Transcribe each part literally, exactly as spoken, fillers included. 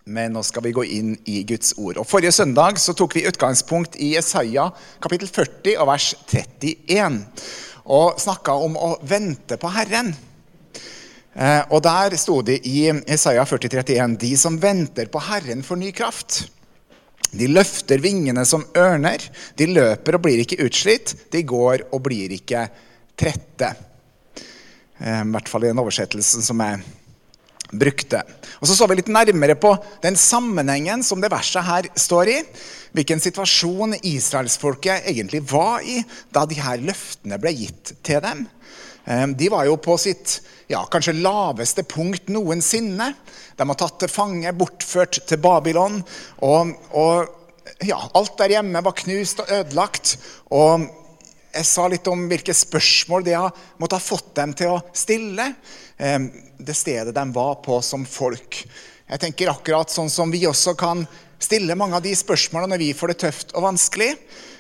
Men nå skal vi gå inn i Guds ord. Og forrige søndag så tok vi utgangspunkt i Jesaja kapittel førti og vers trettien. Og snakket om å vente på Herren. Eh, og der stod det i Jesaja førti trettien, de som venter på Herren får ny kraft. De løfter vingene som ørner, de løper og blir ikke utslitt, de går og blir ikke trette. Eh, I hvert fall i den oversettelsen som jeg brukte. Og så så vi litt nærmere på den sammenhengen som det verset her står i, hvilken situasjon Israelsfolket egentlig var i da de her løftene ble gitt til dem. De var jo på sitt, ja, kanskje laveste punkt noensinne. De var tatt til fange, bortført til Babylon, og, og ja, alt der hjemme var knust og ødelagt, og jeg sa litt om hvilke spørsmål de måtte ha fått dem til å stille, det stedet de var på som folk. Jeg tenker akkurat sånn som vi også kan stille mange av de spørsmålene når vi får det tøft og vanskelig.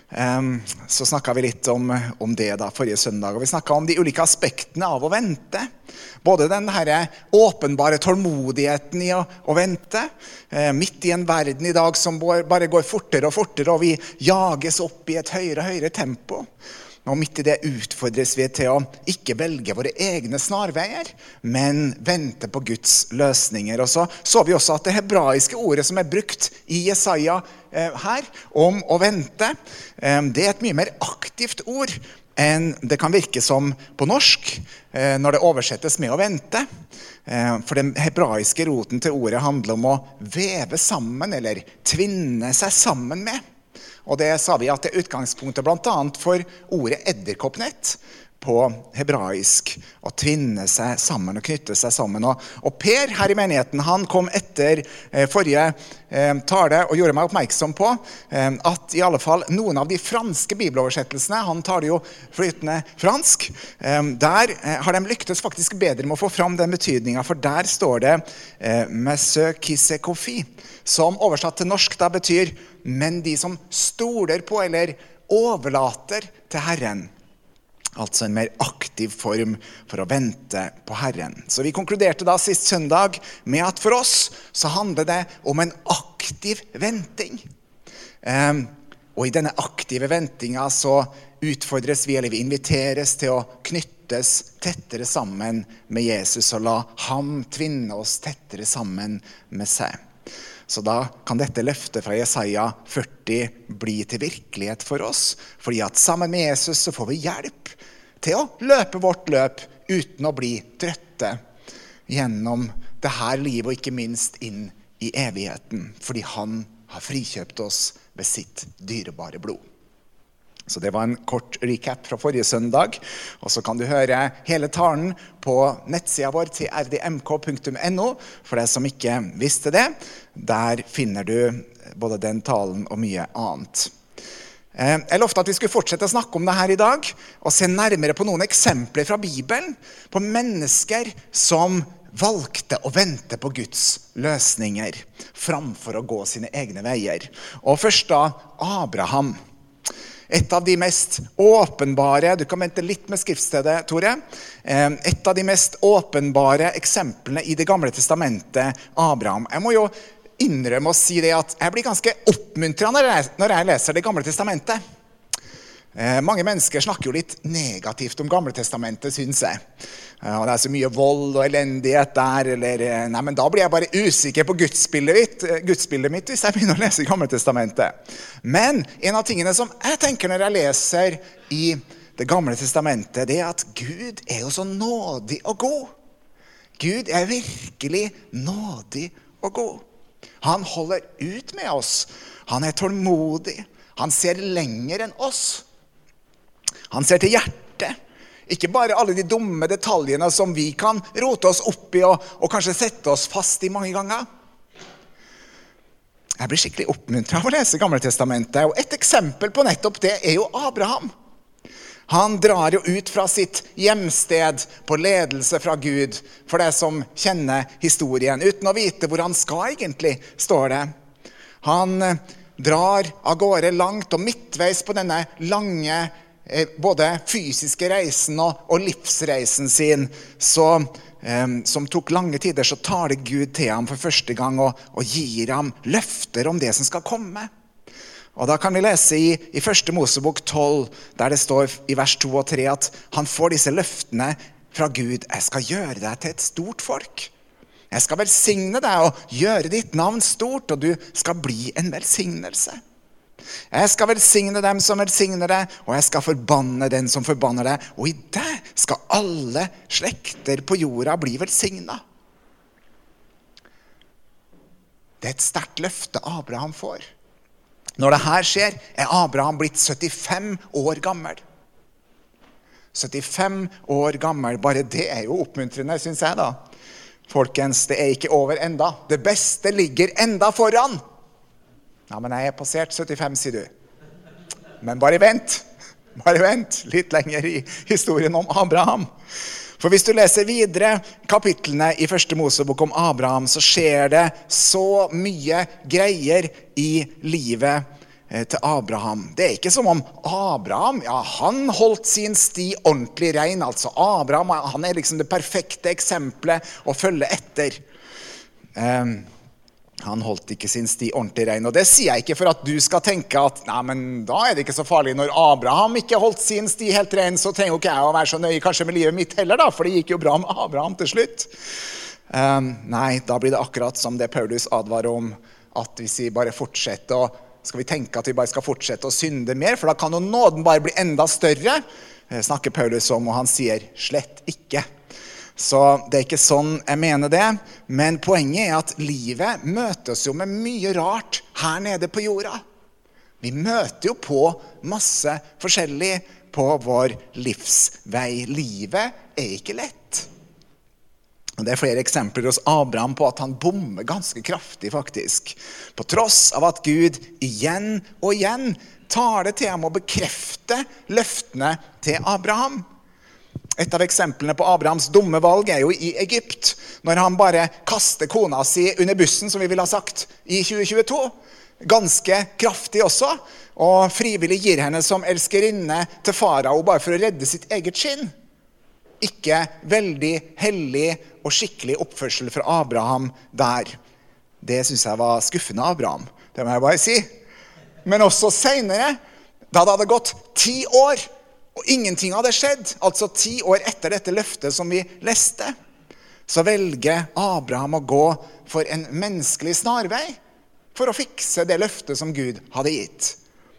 Så snakket vi litt om, om det da forrige søndag, og vi snakket om de ulike aspektene av å vente. Både den her åpenbare tålmodigheten i å, å vente, midt i en verden i dag som bare går fortere og fortere, og vi jages opp i et høyere og høyere tempo. Og midt i det utfordres vi til å ikke velge våre egne snarveier, men vente på Guds løsninger. Og så så vi også at det hebraiske ordet som er brukt i Jesaja eh, her, om å vente, eh, det er et mye mer aktivt ord enn det kan virke som på norsk, eh, når det oversettes med å vente. Eh, for den hebraiske roten til ordet handler om å veve sammen, eller tvinne seg sammen med. Og det sa vi at det er utgangspunktet blant annet for ordet edderkoppnett på hebraisk, å tvinne seg sammen og knytte seg sammen. Og, og Per her i menigheten, han kom etter eh, forrige eh, tale og gjorde meg oppmerksom på eh, at i alle fall noen av de franske bibeloversettelsene, han taler jo flytende fransk, eh, der eh, har de lyktes faktisk bedre med å få fram den betydningen, for der står det eh, «Monsieur qui se confie», som oversatt til norsk da betyr «men de som stoler på eller overlater til Herren». Altså en mer aktiv form for å vente på Herren. Så vi konkluderte da sist søndag med at for oss så handler det om en aktiv venting. Um, og i denne aktive ventingen så utfordres vi, eller vi inviteres til å knyttes tettere sammen med Jesus og la ham tvinne oss tettere sammen med seg. Så da kan dette løftet fra Jesaja førti bli til virkelighet for oss, fordi at sammen med Jesus så får vi hjelp til å løpe vårt løp uten å bli trøtte gjennom det her livet, og ikke minst inn i evigheten, fordi han har frikjøpt oss ved sitt dyrebare blod. Så det var en kort recap fra forrige søndag, og så kan du høre hele talen på nettsida vår til r d m k punktum n o, for deg som ikke visste det. Der finner du både den talen og mye annet. Jeg lovte at vi skulle fortsette å snakke om det her i dag, og se nærmere på noen eksempler fra Bibelen, på mennesker som valgte å vente på Guds løsninger, framfor å gå sine egne veier. Og først da Abraham. Et av de mest åpenbare, du kan vente litt med skriftstedet, Tore, et av de mest åpenbare eksemplene i det gamle testamentet, Abraham. Jeg må jo innrømme å si det at jeg blir ganske oppmuntret når jeg, når jeg leser det gamle testamentet. Eh, mange mennesker snakker jo litt negativt om gamle testamentet, synes jeg. Eh, og det er så mye vold og elendighet der, eller nei, men da blir jeg bare usikker på gudsbildet mitt, gudsbildet mitt hvis jeg begynner å lese gamle testamentet. Men en av tingene som jeg tenker når jeg leser i det gamle testamentet, det er at Gud er jo så nådig og god. Gud er virkelig nådig og god. Han holder ut med oss. Han er tålmodig. Han ser lenger enn oss. Han ser til hjertet. Ikke bare alle de dumme detaljene som vi kan rote oss opp i og, og kanskje sette oss fast i mange ganger. Jeg blir skikkelig oppmuntret av å lese Gamle testamentet, og et eksempel på nettopp det er jo Abraham. Han drar jo ut fra sitt hjemsted på ledelse fra Gud, for det som kjenner historien, uten å vite hvor han skal egentlig, står det. Han drar av gårde langt, og midtveis på denne lange, både fysiske reisen og, og livsreisen sin, så um, som tok lange tider, så taler Gud til ham for første gang og, og gir ham løfter om det som skal komme. Og da kan vi lese i, i første Mosebok tolv, der det står i vers to og tre at han får disse løftene fra Gud. Jeg skal gjøre deg til et stort folk. Jeg skal velsigne deg og gjøre ditt navn stort, og du skal bli en velsignelse. Jeg skal velsigne dem som velsigner deg, og jeg skal forbanne den som forbanner deg, og i det skal alle slekter på jorda bli velsignet. Det er et sterkt løfte Abraham får. Når det her skjer, er Abraham blitt syttifem år gammel. syttifem år gammel, bare det er jo oppmuntrende, synes jeg da. Folkens, det er ikke over enda. Det beste ligger enda foran. Ja, men jeg er passert syttifem, sier du. Men bare vent. Bare vent litt lenger i historien om Abraham. For hvis du leser videre kapitlene i første Mosebok om Abraham, så skjer det så mye greier i livet til Abraham. Det er ikke som om Abraham, ja, han holdt sin sti ordentlig ren. Altså Abraham, han er liksom det perfekte eksempelet å følge etter. Um, han holdt ikke sin sti ordentlig ren. Og det sier jeg ikke for at du skal tenke at, nei, men da er det ikke så farlig. Når Abraham ikke holdt sin sti helt ren, så trenger jo ikke jeg å være så nøye kanskje med livet mitt heller da, for det gikk jo bra med Abraham til slutt. Um, nei, da blir det akkurat som det Paulus advarer om, at hvis vi bare fortsetter å skal vi tenke at vi bare skal fortsette å synde mer, for da kan jo nåden bare bli enda større, snakker Paulus om, og han sier slett ikke. Så det er ikke sånn jeg mener det, men poenget er at livet møter oss jo med mye rart her nede på jorda. Vi møter jo på masse forskjellig på vår livsvei. Livet er ikke lett. Og det er flere eksempler hos Abraham på at han bommer ganske kraftig faktisk. På tross av at Gud igjen og igjen tar det til ham og bekrefter løftene til Abraham. Et av eksemplene på Abrahams dumme valg er jo i Egypt, når han bare kaster kona si under bussen, som vi vil ha sagt, i tjue tjueto. Ganske kraftig også, og frivillig gir henne som elskerinne til farao bare for å redde sitt eget skinn. Ikke veldig hellig og skikkelig oppførsel fra Abraham der. Det synes jeg var skuffende av Abraham, det må jeg bare si. Men også senere, da det hadde gått ti år, og ingenting hadde skjedd, altså ti år etter dette løftet som vi leste, så velger Abraham å gå for en menneskelig snarvei, for å fikse det løftet som Gud hadde gitt.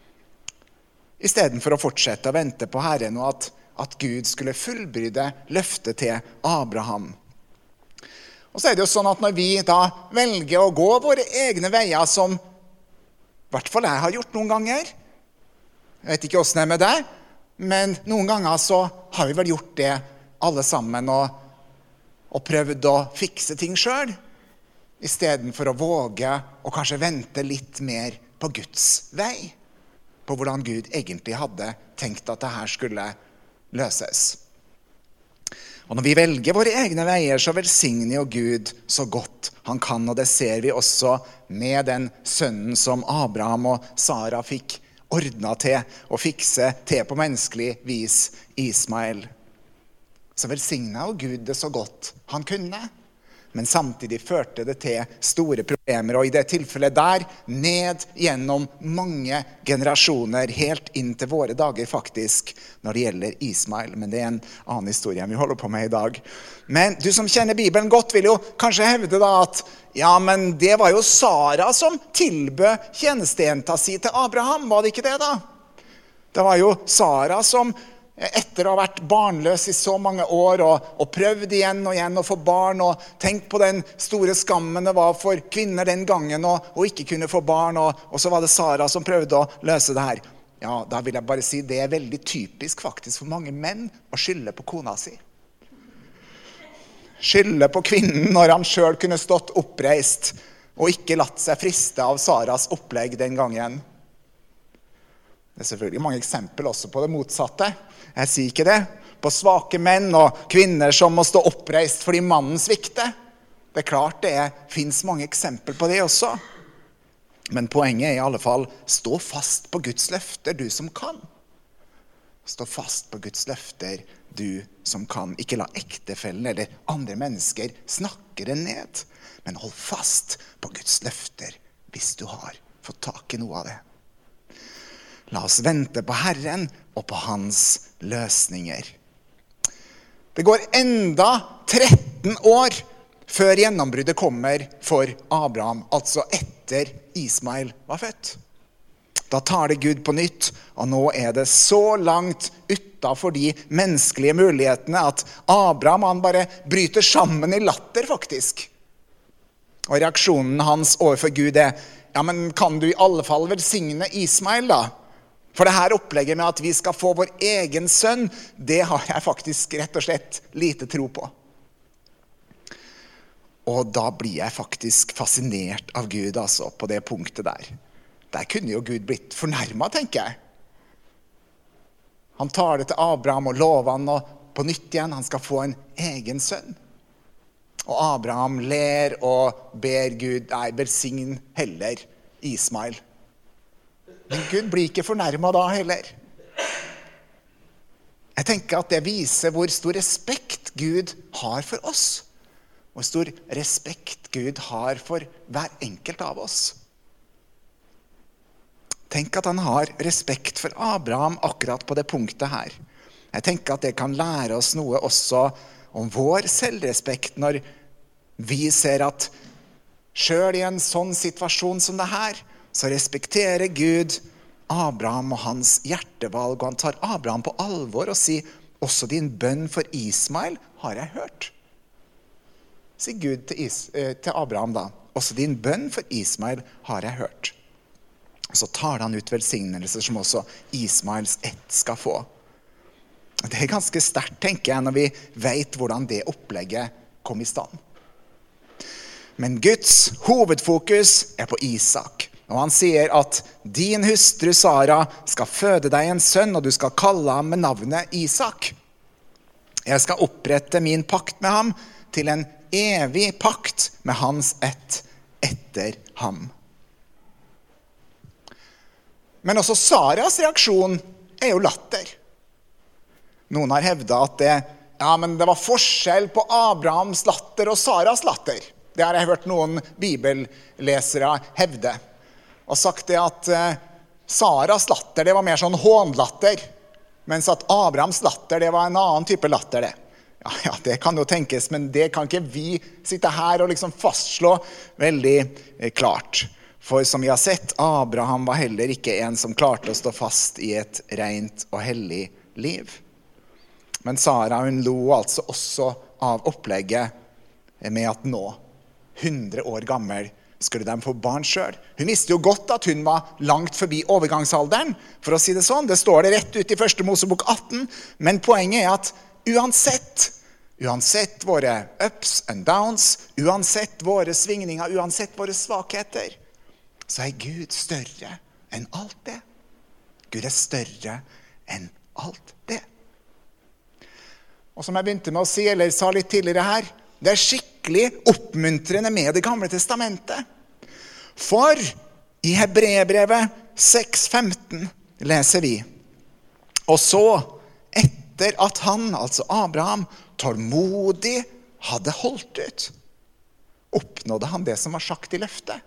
I stedet for å fortsette å vente på Herren, og at at Gud skulle fullbyrde løftet til Abraham. Og så er det jo sånn at når vi da velger å gå våre egne veier, som i hvert fall jeg har gjort noen ganger, jeg vet ikke hvordan det er med deg, men noen ganger så har vi vel gjort det alle sammen, og, og prøvd å fikse ting selv, i stedet for å våge og kanskje vente litt mer på Guds vei, på hvordan Gud egentlig hadde tenkt at det her skulle løses. Og når vi velger våre egne veier, så velsigner jo Gud så godt han kan, og det ser vi også med den sønnen som Abraham og Sara fikk ordnet til og fikse til på menneskelig vis, Ismael. Så velsignet jo Gud det så godt han kunne, men samtidig førte det til store problemer, og i det tilfellet der, ned gjennom mange generasjoner, helt inn til våre dager faktisk, når det gjelder Ismael. Men det er en annen historie vi holder på med i dag. Men du som kjenner Bibelen godt vil jo kanskje hevde da at, ja, men det var jo Sara som tilbød tjenestejenta si til Abraham, var det ikke det da? Det var jo Sara som etter å ha vært barnløs i så mange år og, og prøvd igjen og igjen å få barn og tenkt på den store skammen det var for kvinner den gangen og, og ikke kunne få barn, og, og så var det Sara som prøvde å løse det her. Ja, da vil jeg bare si det er veldig typisk faktisk for mange menn å skylde på kona si. Skylde på kvinnen når han selv kunne stått oppreist og ikke latt seg friste av Saras opplegg den gangen. Det er selvfølgelig mange eksempler også på det motsatte. Jeg sier ikke det. På svake menn og kvinner som må stå oppreist fordi mannen svikter. Det er klart det er, finnes mange eksempler på det også. Men poenget er i alle fall, stå fast på Guds løfter, du som kan. Stå fast på Guds løfter, du som kan. Ikke la ektefellen eller andre mennesker snakke det ned, men hold fast på Guds løfter hvis du har fått tak i noe av det. La oss vente på Herren og på hans løsninger. Det går enda tretten år før gjennombruddet kommer for Abraham, altså etter Ismael var født. Da tar det Gud på nytt, og nå er det så langt utenfor de menneskelige mulighetene at Abraham han bare bryter sammen i latter faktisk. Og reaksjonen hans overfor Gud er, ja, men kan du i alle fall velsigne Ismael da? For det her opplegget med at vi skal få vår egen sønn, det har jeg faktisk rett og slett lite tro på. Og da blir jeg faktisk fascinert av Gud altså, på det punktet der. Der kunne jo Gud blitt fornærmet, tenker jeg. Han tar det til Abraham og lover han og på nytt igjen, han skal få en egen sønn. Og Abraham ler og ber Gud, nei, velsign heller Ismael. Men Gud blir ikke fornærmet da heller. Jeg tenker at det viser hvor stor respekt Gud har for oss. Hvor stor respekt Gud har for hver enkelt av oss. Tenk at han har respekt for Abraham akkurat på det punktet her. Jeg tenker at det kan lære oss noe også om vår selvrespekt når vi ser at selv i en sånn situasjon som det her, så respekterer Gud Abraham og hans hjertevalg, og han tar Abraham på alvor og sier, også din bønn for Ismael har jeg hørt. Sier Gud til, Is, til Abraham da, også din bønn for Ismael har jeg hørt. Så tar han ut velsignelser som også Ismaels ett skal få. Det er ganske sterkt, tenker jeg, når vi vet hvordan det opplegget kom i stand. Men Guds hovedfokus er på Isak. Og han sier at din hustru Sara skal føde deg en sønn, og du skal kalle ham med navnet Isak. Jeg skal opprette min pakt med ham til en evig pakt med hans ett etter ham. Men også Saras reaksjon er jo latter. Noen har hevdet at det, ja, men det var forskjell på Abrahams latter og Saras latter. Det har jeg hørt noen bibellesere hevde. Og sagt det at eh, Saras latter, det var mer sånn hånlatter. Mens at Abrahams latter, det var en annen type latter det. Ja, ja, det kan jo tenkes, men det kan ikke vi sitte her og liksom fastslå veldig eh, klart. For som vi har sett, Abraham var heller ikke en som klarte å stå fast i et rent og hellig liv. Men Sara, hun lo altså også av opplegget med at nå, hundre år gammel, skulle de få barn selv. Hun visste jo godt at hun var langt forbi overgangsalderen, for å si det sånn. Det står det rett ut i første Mosebok atten, men poenget er at uansett, uansett våre ups and downs, uansett våre svingninger, uansett våre svakheter, så er Gud større enn alt det. Gud er større enn alt det. Og som jeg begynte med å si, eller sa litt tidligere her, det er skikkelig oppmuntrende med det gamle testamentet. For i Hebreerbrevet seks femten leser vi, og så, etter at han, altså Abraham, tålmodig hadde holdt ut, oppnådde han det som var sagt i løftet.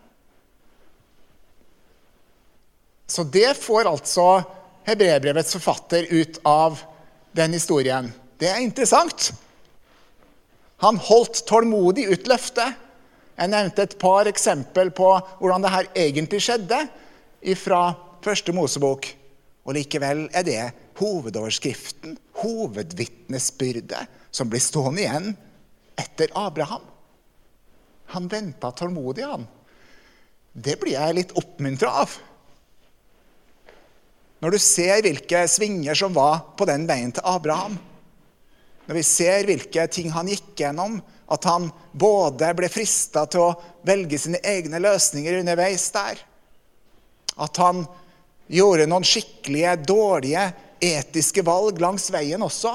Så det får altså Hebreerbrevets forfatter ut av den historien. Det er interessant. Han holdt tålmodig ut løftet. Jeg nevnte et par eksempel på hvordan det her egentlig skjedde fra første Mosebok. Og likevel er det hovedoverskriften, hovedvittnesbyrdet, som blir stående igjen etter Abraham. Han ventet tålmodig, han. Det blir jeg litt oppmuntret av. Når du ser hvilke svinger som var på den veien til Abraham, når vi ser hvilke ting han gikk gjennom, at han både ble fristet til å velge sine egne løsninger underveis der, at han gjorde noen skikkelige, dårlige, etiske valg langs veien også.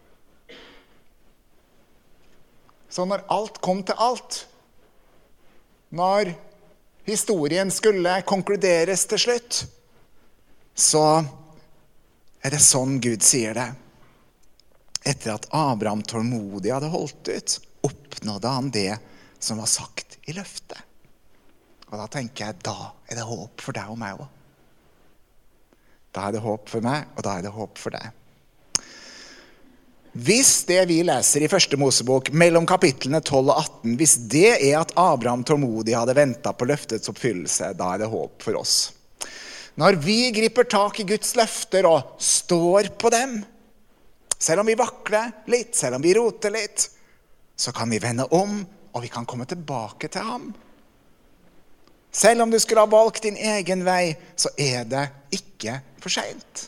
Så når alt kom til alt, når historien skulle konkluderes til slutt, så er det sånn Gud sier det. Etter at Abraham tålmodig hadde holdt ut, oppnådde han det som var sagt i løftet. Og da tenker jeg, da er det håp for deg og meg også. Da er det håp for meg, og da er det håp for deg. Hvis det vi leser i første Mosebok, mellom kapitlene tolv og atten, hvis det er at Abraham tålmodig hadde ventet på løftets oppfyllelse, da er det håp for oss. Når vi griper tak i Guds løfter og står på dem, selv om vi vakler litt, selv om vi roter litt, så kan vi vende om, og vi kan komme tilbake til ham. Selv om du skulle ha valgt din egen vei, så er det ikke for sent.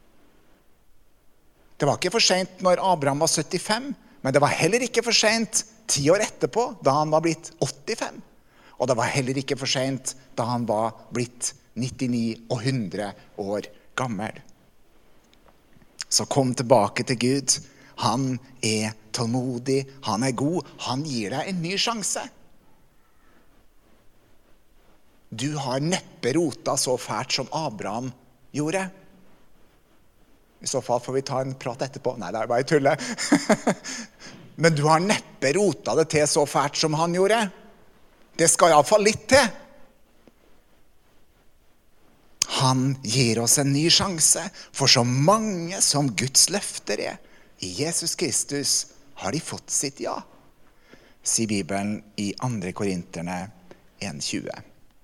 Det var ikke for sent når Abraham var syttifem, men det var heller ikke for sent ti år etterpå, da han var blitt åttifem. Og det var heller ikke for sent da han var blitt nittini og hundre år gammel. Så kom tilbake til Gud. Han er tålmodig, han er god, han gir deg en ny sjanse. Du har neppe rota så fælt som Abraham gjorde. I så fall får vi ta en prat etterpå. Nei, det er bare tulle. Men du har neppe rota det til så fælt som han gjorde. Det skal i alle fall litt til. Han gir oss en ny sjanse, for så mange som Guds løfter er. I Jesus Kristus har de fått sitt ja, sier Bibelen i andre Korinterne en tjue.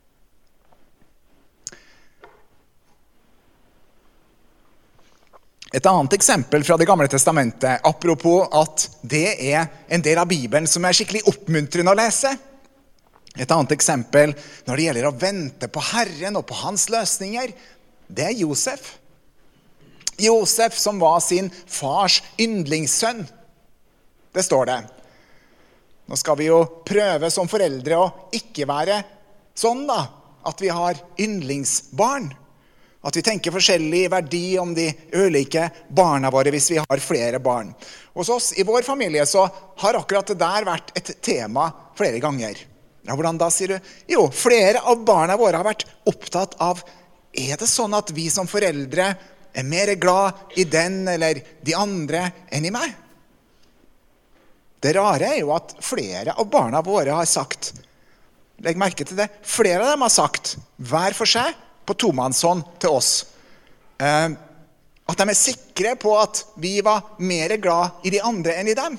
Et annet eksempel fra det gamle testamentet, apropos at det er en del av Bibelen som er skikkelig oppmuntrende å lese. Et annet eksempel når det gjelder å vente på Herren og på hans løsninger, det er Josef. Josef som var sin fars yndlingssønn. Det står det. Nå skal vi jo prøve som foreldre å ikke være sånn da, at vi har yndlingsbarn. At vi tenker forskjellig verdi om de ulike barna våre hvis vi har flere barn. Hos oss i vår familie så har akkurat det der vært et tema flere ganger. Ja, hvordan da, sier du? Jo, flere av barna våre har vært opptatt av, er det sånn at vi som foreldre er mer glad i den eller de andre enn i meg? Det rare er jo at flere av barna våre har sagt, legg merke til det, flere av dem har sagt, hver for seg, på tomannshånd til oss, eh, at de er sikre på at vi var mer glad i de andre enn i dem.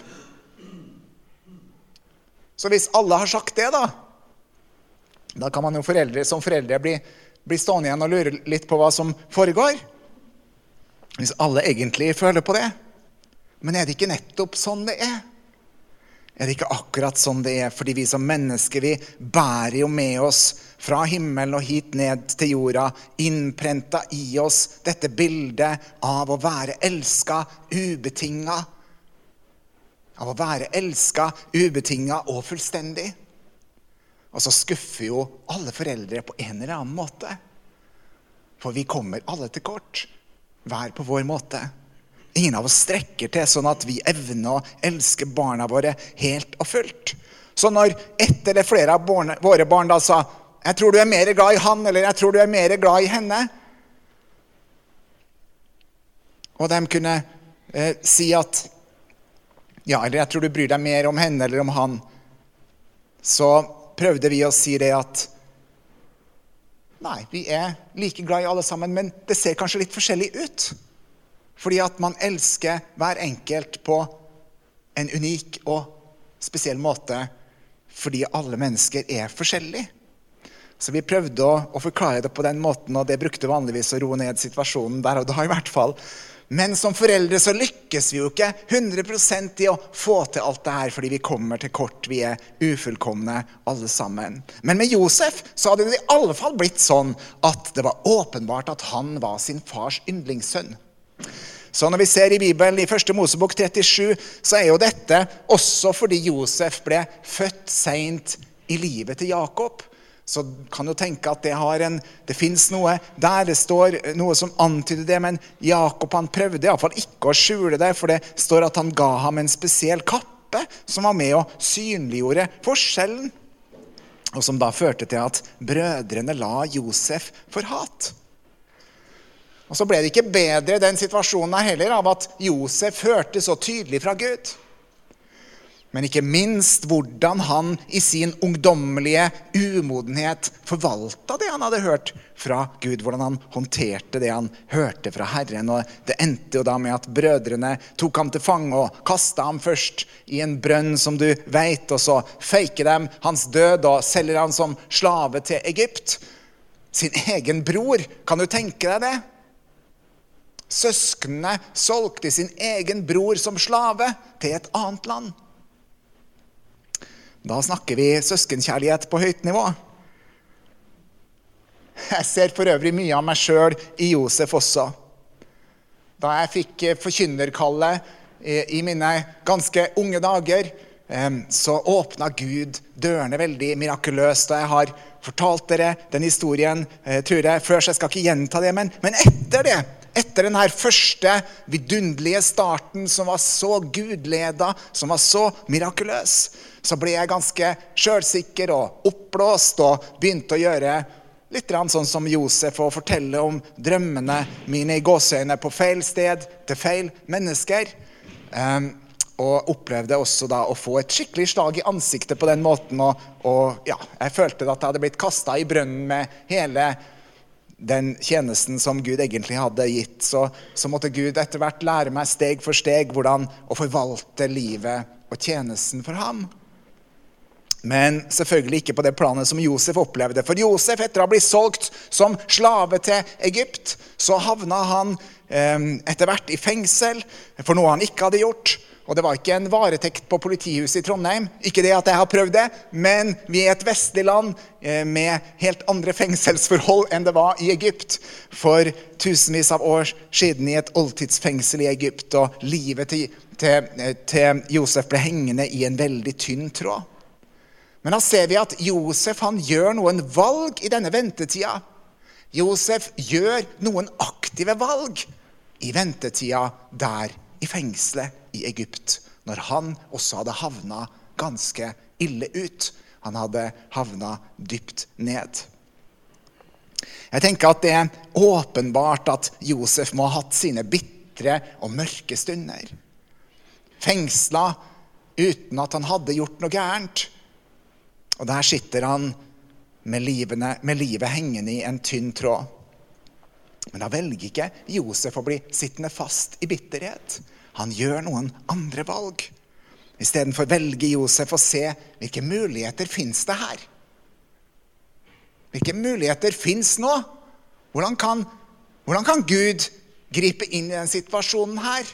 Så hvis alle har sagt det da, da kan man jo foreldre, som foreldre bli, bli stående igjen og lure litt på hva som foregår. Hvis alle egentlig føler på det. Men er det ikke nettopp sånn det er? Er det ikke akkurat sånn det er? Fordi vi som mennesker, vi bærer jo med oss fra himmelen og hit ned til jorda, innprentet i oss dette bildet av å være elsket, ubetinget. Av å være elsket, ubetinget og fullstendig. Og så skuffer jo alle foreldre på en eller annen måte. For vi kommer alle til kort, hver på vår måte. Ingen av oss strekker til sånn at vi evner å elske barna våre helt og fullt. Så når ett eller flere av barne, våre barn da sa, jeg tror du er mer glad i han, eller jeg tror du er mer glad i henne. Og de kunne eh, si at, ja, eller jeg tror du bryr deg mer om henne eller om han. Så prøvde vi å si det at, nei, vi er like glad i alle sammen, men det ser kanskje litt forskjellig ut. Fordi at man elsker hver enkelt på en unik og spesiell måte, fordi alle mennesker er forskjellige. Så vi prøvde å, å forklare det på den måten, og det brukte vanligvis å roe ned situasjonen der og da i hvert fall. Men som foreldre så lykkes vi jo ikke hundre prosent i å få til alt det her, fordi vi kommer til kort, vi er ufullkomne alle sammen. Men med Josef så hadde det i alle fall blitt sånn at det var åpenbart at han var sin fars yndlingssønn. Så når vi ser i Bibelen i første Mosebok trettisju, så er jo dette også fordi Josef ble født sent i livet til Jakob. Så kan du tenke at det, har en, det finnes noe der, det står noe som antyder det, men Jakob han prøvde i hvert fall ikke å skjule det, for det står at han ga ham en spesiell kappe som var med og synliggjorde forskjellen, og som da førte til at brødrene la Josef for hat. Og så ble det ikke bedre den situasjonen her heller av at Josef hørte så tydelig fra Gud. Men ikke minst hvordan han i sin ungdommelige umodenhet forvaltet det han hadde hørt fra Gud, hvordan han håndterte det han hørte fra Herren. Og det endte jo da med at brødrene tok ham til fange og kastet ham først i en brønn som du vet, og så feiker dem hans død og selger han som slave til Egypt. Sin egen bror, kan du tenke deg det? Søskene solgte sin egen bror som slave til et annet land. Da snakker vi søskenkjærlighet på høyt nivå. Jeg ser for øvrig mye av meg selv i Josef også. Da jeg fikk forkynnerkallet i mine ganske unge dager, så åpnet Gud dørene veldig mirakuløst, og jeg har fortalt dere den historien, tror jeg, før, så jeg skal ikke gjenta det, men, men etter det, etter den her første vidunderlige starten som var så gudleda, som var så mirakuløs, så ble jeg ganske selvsikker og oppblåst og begynte å gjøre litt sånn som Josef og fortelle om drømmene mine i gåseøyne på feil sted til feil mennesker. Um, og opplevde også da å få et skikkelig slag i ansiktet på den måten, og, og ja, jeg følte at jeg hadde blitt kastet i brønnen med hele den tjenesten som Gud egentlig hadde gitt. Så, så måtte Gud etter hvert lære meg steg for steg hvordan å forvalte livet og tjenesten for ham. Men selvfølgelig ikke på det planet som Josef opplevde. For Josef, etter å ha blitt solgt som slave til Egypt, så havna han eh, etter hvert i fengsel for noe han ikke hadde gjort. Og det var ikke en varetekt på politihuset i Trondheim. Ikke det at jeg har prøvd det, men vi er et vestlig land eh, med helt andre fengselsforhold enn det var i Egypt. For tusenvis av år siden i et oldtidsfengsel i Egypt, og livet til, til, til Josef ble hengende i en veldig tynn tråd. Men da ser vi at Josef, han gjør noen valg i denne ventetida. Josef gjør noen aktive valg i ventetida der i fengselet i Egypt, når han også hadde havnet ganske ille ut. Han hadde havnet dypt ned. Jeg tenker at det er åpenbart at Josef må ha hatt sine bitre og mørke stunder. Fengslet uten at han hadde gjort noe gærent. Og der sitter han med, livene, med livet hengende i en tynn tråd. Men da velger ikke Josef å bli sittende fast i bitterhet. Han gjør noen andre valg. I stedet for velger Josef å se hvilke muligheter finnes det her. Hvilke muligheter finnes nå? Hvordan kan, hvordan kan Gud gripe inn i den situasjonen her?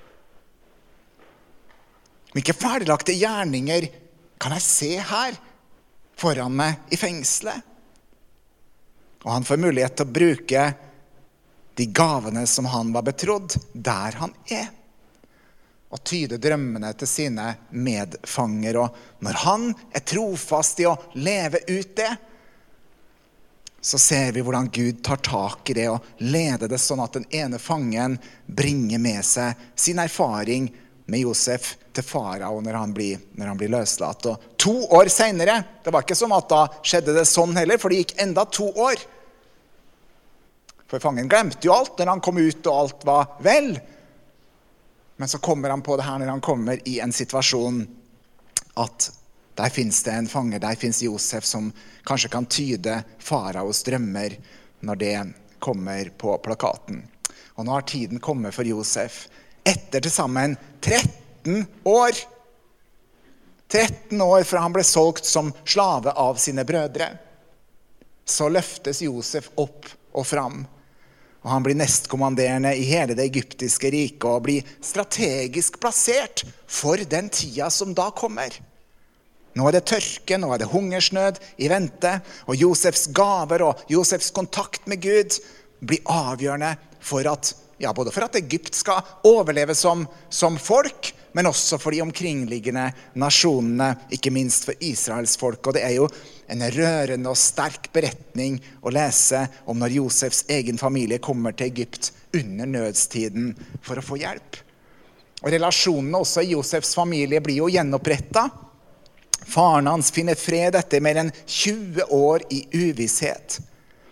Hvilke ferdiglagte gjerninger kan jeg se her foran meg i fengselet? Og han får mulighet til å bruke de gavene som han var betrodd der han er. Og tyde drømmene til sine medfanger. Og når han er trofast i å leve ut det, så ser vi hvordan Gud tar tak i det og leder det sånn at den ene fangen bringer med seg sin erfaring med Josef til farao når han blir, når han blir løslatt. Og to år senere, det var ikke som at da skjedde det sånn heller, for det gikk enda to år. For fangen glemte jo alt når han kom ut og alt var vel. Men så kommer han på det her når han kommer i en situasjon at der finnes det en fange, der finnes Josef som kanskje kan tyde faraos drømmer når det kommer på plakaten. Og nå har tiden kommet for Josef. Etter til sammen tretten år. tretten år fra han ble solgt som slave av sine brødre. Så løftes Josef opp og fram. Og han blir nestkommanderende i hele det egyptiske riket og blir strategisk plassert for den tida som da kommer. Nå er det tørke, nå er det hungersnød i vente, og Josefs gaver og Josefs kontakt med Gud blir avgjørende for at, ja, både for at Egypt skal overleve som, som folk, men også for de omkringliggende nasjonene, ikke minst for Israels folk. Og det er jo en rørende og sterk beretning å lese om når Josefs egen familie kommer til Egypt under nødstiden for å få hjelp. Og relasjonene også i Josefs familie blir jo gjenopprettet. Faren hans finner fred etter mer enn tjue år i uvisshet.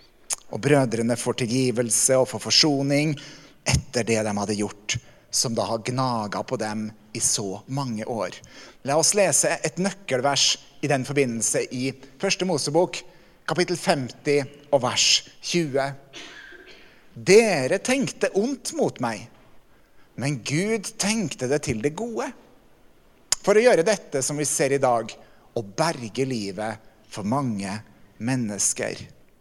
Og brødrene får tilgivelse og får forsoning etter det de hadde gjort, som da har gnaget på dem i så mange år. La oss lese et nøkkelvers i den forbindelse i Første Mosebok, kapittel femti og vers tjue. Dere tenkte ondt mot meg, men Gud tenkte det til det gode. For å gjøre dette som vi ser i dag, å berge livet for mange mennesker.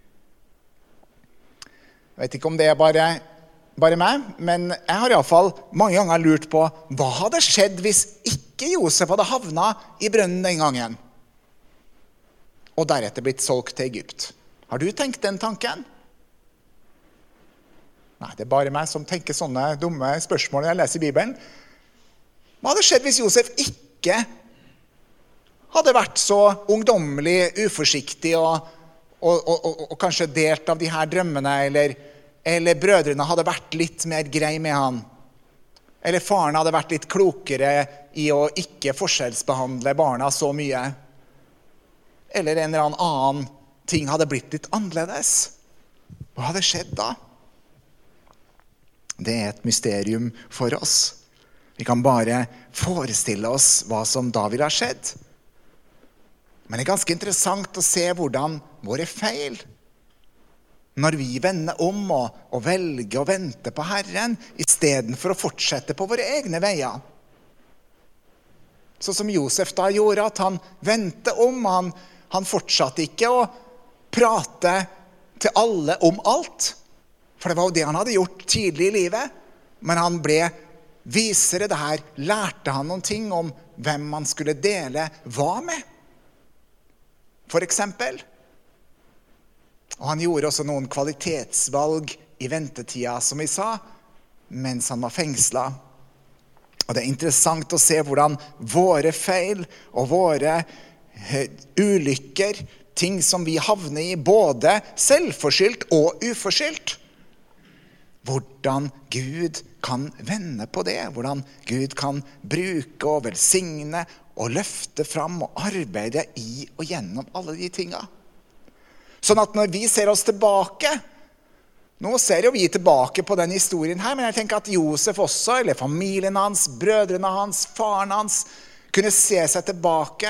Jeg vet ikke om det er bare, bare meg, men jeg har i alle fall mange ganger lurt på hva hadde skjedd hvis ikke Josef hadde havnet i brønnen den gangen, og deretter blitt solgt til Egypt. Har du tenkt den tanken? Nei, det er bare meg som tenker sånne dumme spørsmål når jeg leser i Bibelen. Hva hadde skjedd hvis Josef ikke hadde vært så ungdommelig, uforsiktig og, og, og, og, og kanskje delt av de her drømmene, eller, eller brødrene hadde vært litt mer grei med han, eller faren hadde vært litt klokere i å ikke forskjellsbehandle barna så mye, eller en eller annen ting hadde blitt litt annerledes. Hva hadde skjedd da? Det er et mysterium for oss. Vi kan bare forestille oss hva som da ville ha skjedd. Men det er ganske interessant å se hvordan våre feil, når vi vender om og, og velger å vente på Herren, i stedet for å fortsette på våre egne veier. Så som Josef da gjorde, at han ventet om, han, han fortsatte ikke å prate til alle om alt, for det var jo det han hadde gjort tidlig i livet, men han ble visere. Det her lærte han noen ting om hvem man skulle dele hva med, for eksempel. Og han gjorde også noen kvalitetsvalg i ventetida, som vi sa, mens han var fengslet. Og det er interessant å se hvordan våre feil og våre ulykker, ting som vi havner i, både selvforskyldt og uforskyldt, hvordan Gud kan vende på det, hvordan Gud kan bruke og velsigne og løfte fram og arbeide i og gjennom alle de tingene. Sånn at når vi ser oss tilbake, nå ser jo vi tilbake på den historien her, men jeg tenker at Josef også, eller familien hans, brødrene hans, faren hans, kunne se seg tilbake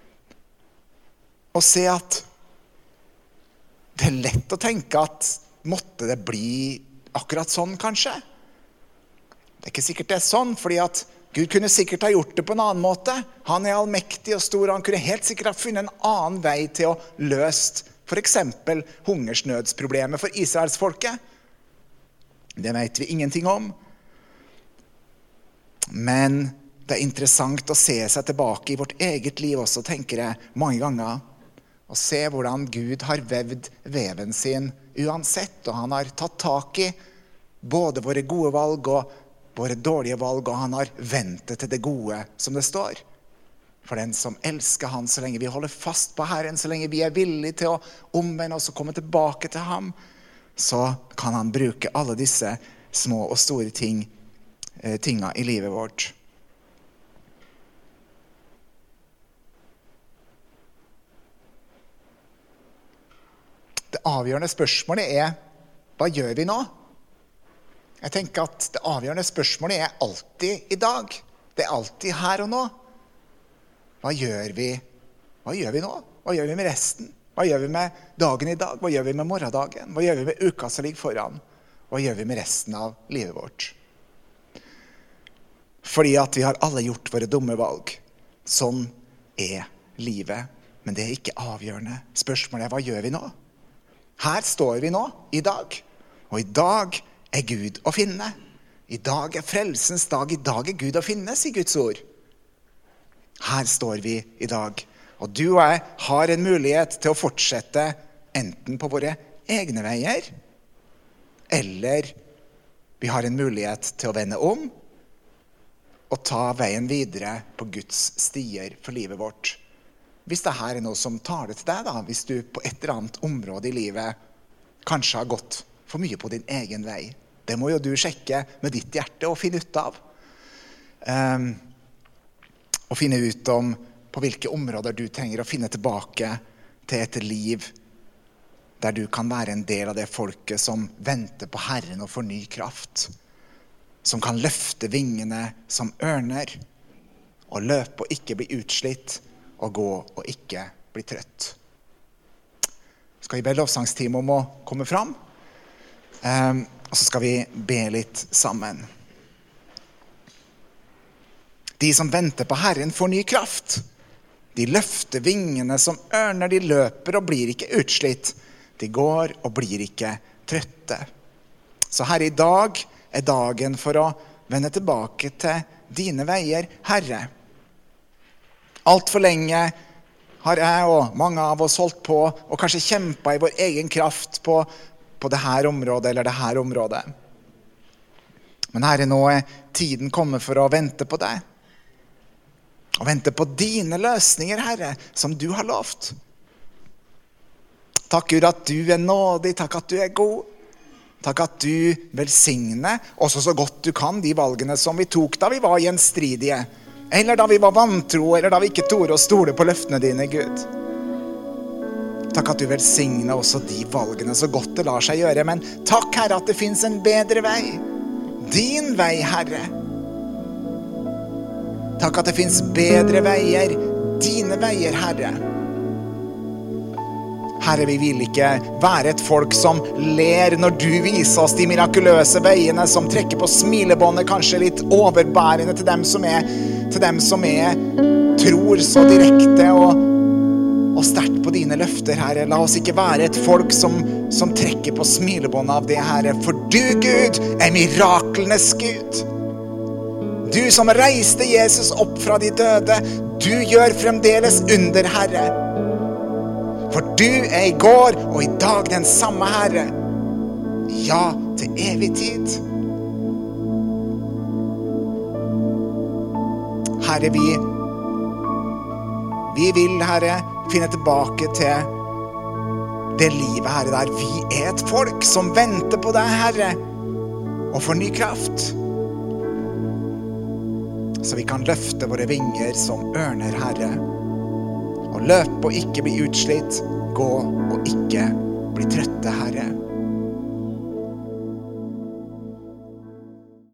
og se at det er lett å tenke at måtte det bli akkurat sånn, kanskje. Det er ikke sikkert det er sånn, fordi at Gud kunne sikkert ha gjort det på en annen måte. Han er allmektig og stor, og han kunne helt sikkert ha funnet en annen vei til å løse for eksempel hungersnødsproblemet for Israelsfolket. Det vet vi ingenting om. Men det er interessant å se seg tilbake i vårt eget liv også, tenker jeg, mange ganger. Og se hvordan Gud har vevd veven sin uansett, og han har tatt tak i både våre gode valg og våre dårlige valg, og han har ventet til det gode, som det står. For den som elsker han, så lenge vi holder fast på Herren, så lenge vi er villige til å omvende oss og komme tilbake til ham, så kan han bruke alle disse små og store ting, eh, tingene i livet vårt. Det avgjørende spørsmålet er, hva gjør vi nå? Jeg tenker at det avgjørende spørsmålet er alltid i dag. Det er alltid her og nå. Hva gjør vi? Hva gjør vi nå? Hva gjør vi med resten? Hva gjør vi med dagen i dag? Hva gjør vi med morgendagen? Hva gjør vi med uka som ligger foran? Hva gjør vi med resten av livet vårt? Fordi at vi har alle gjort våre dumme valg. Sånn er livet. Men det er ikke avgjørende. Spørsmålet er, hva gjør vi nå? Her står vi nå, i dag. Og i dag er Gud å finne. I dag er frelsens dag. I dag er Gud å finne, sier Guds ord. Her står vi i dag. Og du og jeg har en mulighet til å fortsette enten på våre egne veier, eller vi har en mulighet til å vende om og ta veien videre på Guds stier for livet vårt. Hvis det her er noe som tar det til deg, da, hvis du på et eller annet område i livet kanskje har gått for mye på din egen vei, det må jo du sjekke med ditt hjerte og finne ut av. Um, og finne ut om på hvilke områder du trenger å finne tilbake til et liv der du kan være en del av det folket som venter på Herren og får ny kraft. Som kan løfte vingene som ørner, og løpe og ikke bli utslitt, og gå og ikke bli trøtt. Skal vi be lovsangsteam om å komme fram? Um, og så skal vi be litt sammen. De som venter på Herren får ny kraft. De løfter vingene som ørner, de løper og blir ikke utslitt. De går og blir ikke trøtte. Så Herre, i dag er dagen for å vende tilbake til dine veier, Herre. Alt for lenge har jeg og mange av oss holdt på og kanskje kjempet i vår egen kraft på, på det her området eller det her området. Men Herre, nå er tiden kommet for å vente på deg. Og vente på dine løsninger, Herre, som du har lovt. Takk Gud at du er nådig, takk at du er god. Takk at du velsigner også så godt du kan de valgene som vi tok da vi var gjenstridige. Eller da vi var vantro, eller da vi ikke torde å stole på løftene dine, Gud. Takk at du velsigner også de valgene så godt det lar seg gjøre. Men takk, Herre, at det finnes en bedre vei. Din vei, Herre. Takk at det finnes bedre veier. Dine veier, Herre. Herre, vi vil ikke være et folk som ler når du viser oss de mirakuløse veiene, som trekker på smilebåndet, kanskje litt overbærende til dem som er, til dem som er tror så direkte og, og sterkt på dine løfter, Herre. La oss ikke være et folk som, som trekker på smilebåndet av det, Herre. For du, Gud, er miraklenes Gud. Du som reiste Jesus opp fra de døde, du gjør fremdeles under, Herre. For du er i går og i dag den samme, Herre. Ja, til evig tid. Herre, vi, vi vil, Herre, finne tilbake til det livet, Herre, der vi er et folk som venter på deg, Herre, og får ny kraft. Så vi kan løfte våre vinger som ørner, Herre, og løpe og ikke bli utslitt, gå og ikke bli trøtte, Herre.